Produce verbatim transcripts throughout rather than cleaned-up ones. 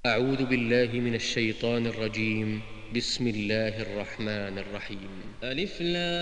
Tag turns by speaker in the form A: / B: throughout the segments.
A: أعوذ بالله من الشيطان الرجيم. بسم الله الرحمن الرحيم.
B: ألف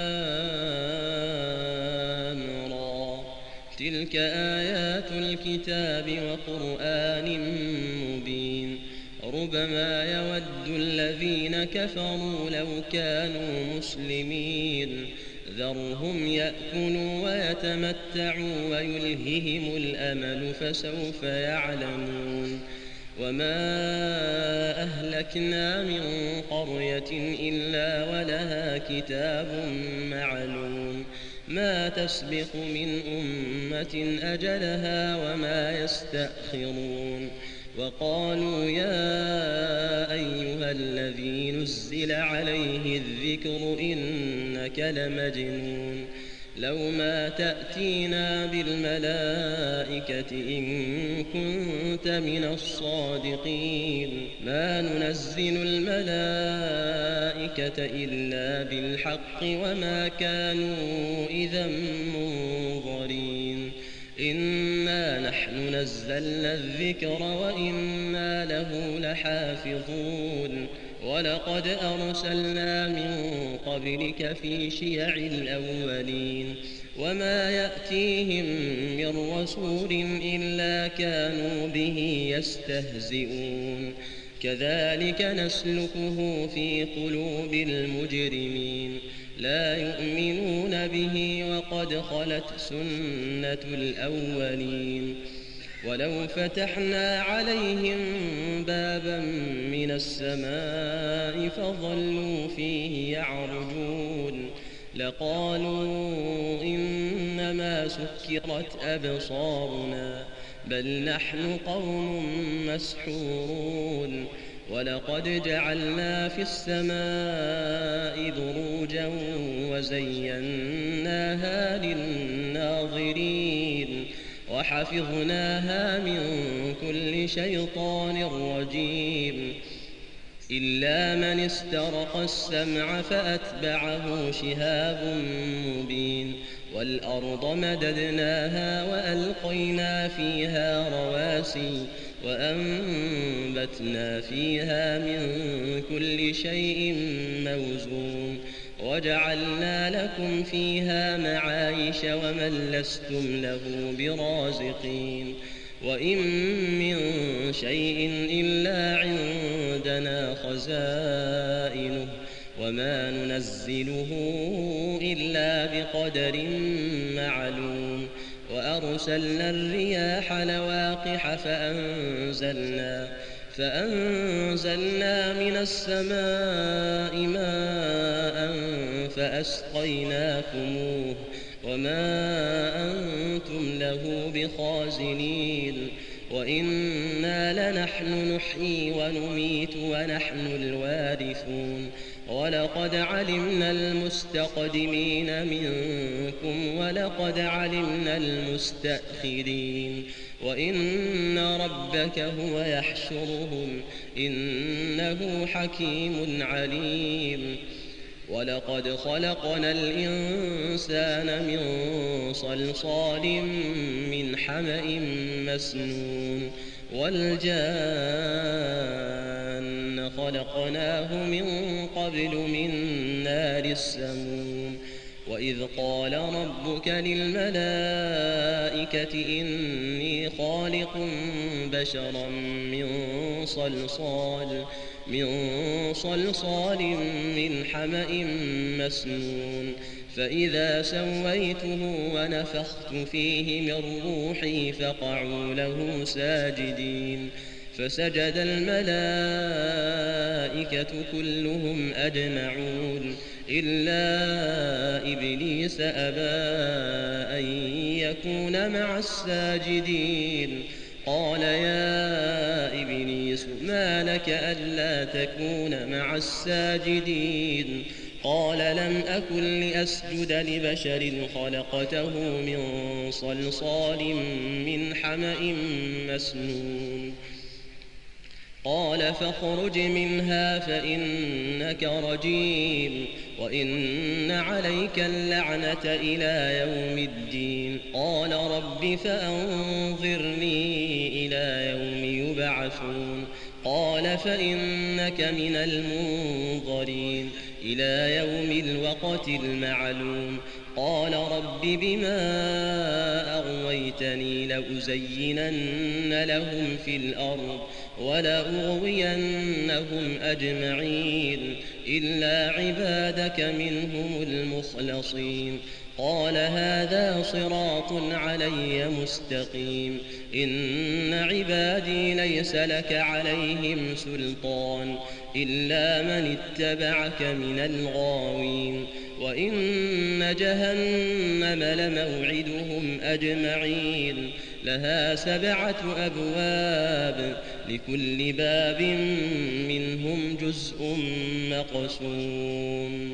B: لام را، تلك آيات الكتاب وقرآن مبين. ربما يود الذين كفروا لو كانوا مسلمين، ذرهم يأكلوا ويتمتعوا ويلههم الأمل فسوف يعلمون. وما أهلكنا من قرية إلا ولها كتاب معلوم، ما تسبق من أمة أجلها وما يستأخرون. وقالوا يا أيها الذي نزل عليه الذكر إنك لمجنون، لو ما تأتينا بالملائكة إن كنت من الصادقين. ما ننزل الملائكة إلا بالحق وما كانوا إذا منظرين. إنا نحن نزلنا الذكر وإنا له لحافظون. ولقد أرسلنا من قبلك في شيع الأولين، وما يأتيهم من رسول إلا كانوا به يستهزئون. كذلك نسلكه في قلوب المجرمين، لا يؤمنون به وقد خلت سنة الأولين. ولو فتحنا عليهم بابا من السماء فظلوا فيه يعرجون لقالوا إنما سكرت أبصارنا بل نحن قوم مسحورون. ولقد جعلنا في السماء بروجا وزيناها للناظرين وحفظناها من كل شيطان رجيم إلا من استرق السمع فأتبعه شهاب مبين. والأرض مددناها وألقينا فيها رواسي وأنبتنا فيها من كل شيء موزون وجعلنا لكم فيها معايش ومن لستم له برازقين. وإن من شيء إلا عندنا خزائنه وما ننزله إلا بقدر معلوم. وأرسلنا الرياح لواقح فأنزلنا فأنزلنا من السماء ماء فأسقيناكموه وما أنتم له بخازنين. وإنا لنحن نحيي ونميت ونحن الوارثون. ولقد علمنا المستقدمين منكم ولقد علمنا المستأخرين. وإن ربك هو يحشرهم إنه حكيم عليم. ولقد خلقنا الإنسان من صلصال من حمأ مسنون والجان خلقناه من قبل من نار السموم. وإذ قال ربك للملائكة إني خالق بشرا من صلصال من صلصال من حمأ مسنون فإذا سويته ونفخت فيه من روحي فقعوا له ساجدين. فسجد الملائكة كلهم أجمعون إلا إبليس أبى أن يكون مع الساجدين. قال يا إبليس ما لك ألا تكون مع الساجدين؟ قال لم أكن لأسجد لبشر خلقته من صلصال من حمأ مسنون. قال فاخرج منها فإنك رجيم وإن عليك اللعنة إلى يوم الدين. قال رب فأنظرني إلى يوم يبعثون يبعثون قال فإنك من المنظرين إلى يوم الوقت المعلوم قال رب بما أغويتني لأزينن لهم في الأرض ولأغوينهم أجمعين إلا عبادك منهم المخلصين قال هذا صراط علي مستقيم إن عبادي ليس لك عليهم سلطان إلا من اتبعك من الغاوين وإن جهنم لموعدهم أجمعين لها سبعة أبواب لكل باب منهم جزء مقسوم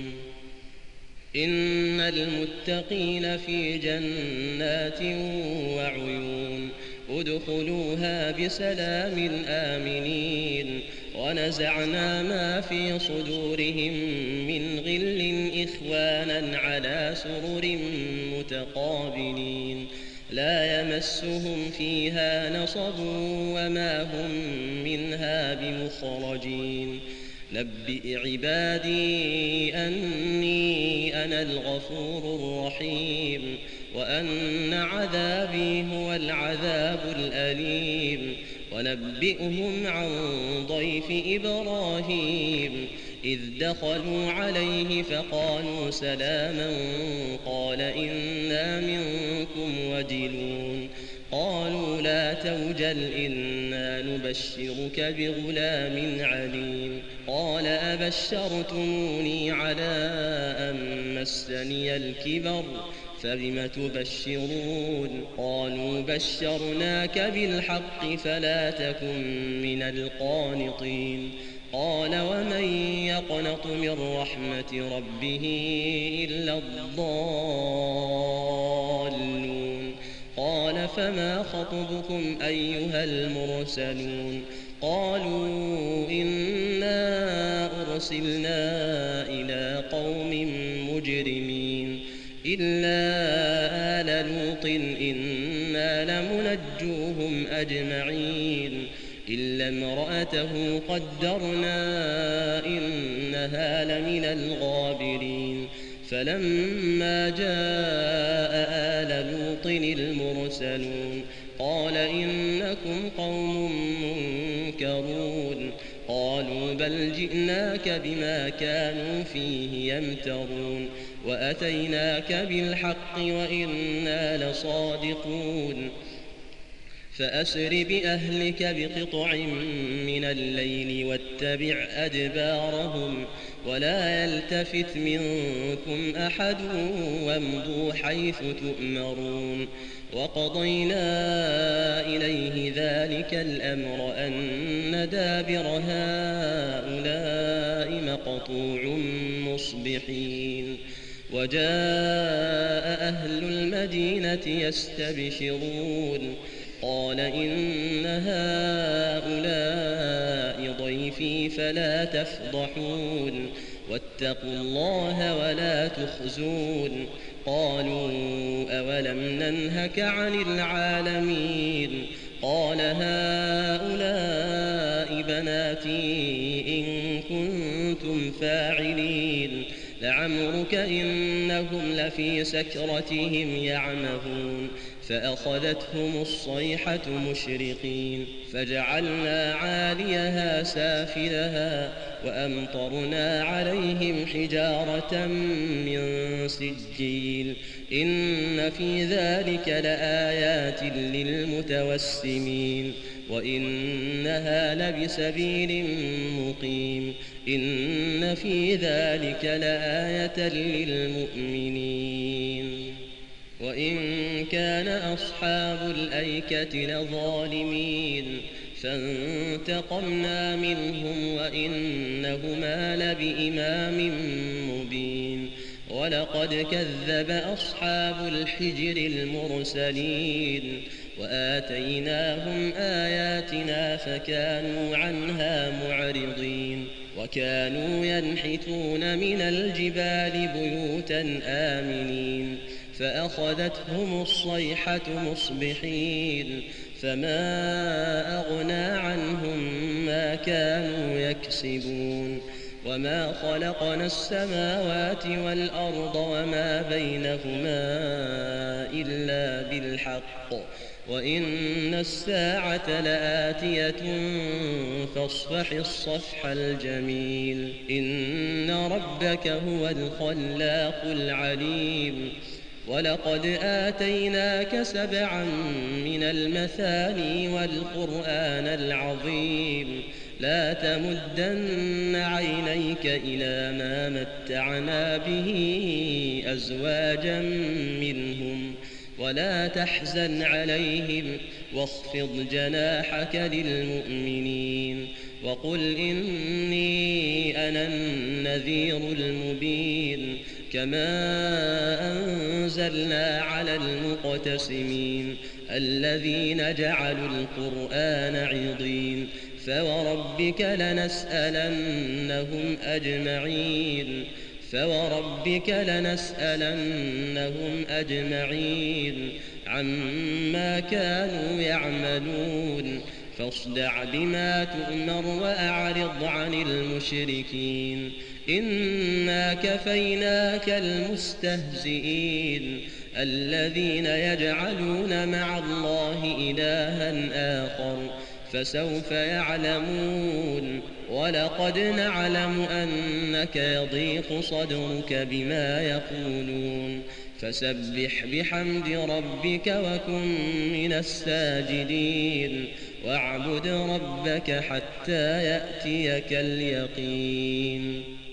B: إن المتقين في جنات وعيون ادخلوها بسلام آمنين ونزعنا ما في صدورهم من غل إخوانا على سرر متقابلين لا يمسهم فيها نصب وما هم منها بمخرجين نبئ عبادي أني أنا الغفور الرحيم وأن عذابي هو العذاب الأليم ونبئهم عن ضيف إبراهيم إذ دخلوا عليه فقالوا سلاما قال إنا منكم وجلون قالوا لا توجل إنا نبشرك بغلام عليم قال أبشرتموني على أن مسني الكبر فبم تبشرون قالوا بشرناك بالحق فلا تكن من القانطين قال ومن يقنط من رحمة ربه إلا الضالون قال فما خطبكم أيها المرسلون قالوا إنا أرسلنا إلى قوم مجرمين إلا آل لوط إنا لمنجوهم أجمعين إلا امرأته قدرنا إنها لمن الغابرين فلما جاء آل لوط المرسلون قال إنكم قوم منكرون قالوا بل جئناك بما كانوا فيه يمترون وأتيناك بالحق وإنا لصادقون فأسر بأهلك بقطع من الليل واتبع أدبارهم ولا يلتفت منكم أحد وامضوا حيث تؤمرون وقضينا إليه ذلك الأمر أن دابر هؤلاء مقطوع مصبحين وجاء أهل المدينة يستبشرون قال إن هؤلاء ضيفي فلا تفضحون واتقوا الله ولا تخزون قالوا أولم ننهك عن العالمين قال هؤلاء بناتي إن كنتم فاعلين لعمرك إنهم لفي سكرتهم يعمهون فأخذتهم الصيحة مشرقين فجعلنا عاليها سافلها وأمطرنا عليهم حجارة من سجيل إن في ذلك لآيات للمتوسمين وإنها لبسبيل مقيم إن في ذلك لآية للمؤمنين وإن كان أصحاب الأيكة لظالمين فانتقمنا منهم وإنهما لبإمام مبين ولقد كذب أصحاب الحجر المرسلين وآتيناهم آياتنا فكانوا عنها معرضين وكانوا ينحتون من الجبال بيوتا آمنين فأخذتهم الصيحة مصبحين فما أغنى عنهم ما كانوا يكسبون وما خلقنا السماوات والأرض وما بينهما إلا بالحق وإن الساعة لآتية فاصفح الصفح الجميل إن ربك هو الخلاق العليم ولقد آتيناك سبعا من المثاني والقرآن العظيم لا تمدن عينيك إلى ما متعنا به أزواجا منهم ولا تحزن عليهم واخفض جناحك للمؤمنين وقل إني أنا النذير المبين كما أنزلنا على المقتسمين الذين جعلوا القرآن عضين فوربك لنسألنهم أجمعين فوربك لنسألنهم أجمعين عما كانوا يعملون فاصدع بما تؤمر وأعرض عن المشركين إنا كفيناك المستهزئين الذين يجعلون مع الله إلها آخر فسوف يعلمون ولقد نعلم أنك يضيق صدرك بما يقولون فسبح بحمد ربك وكن من الساجدين واعبد ربك حتى يأتيك اليقين.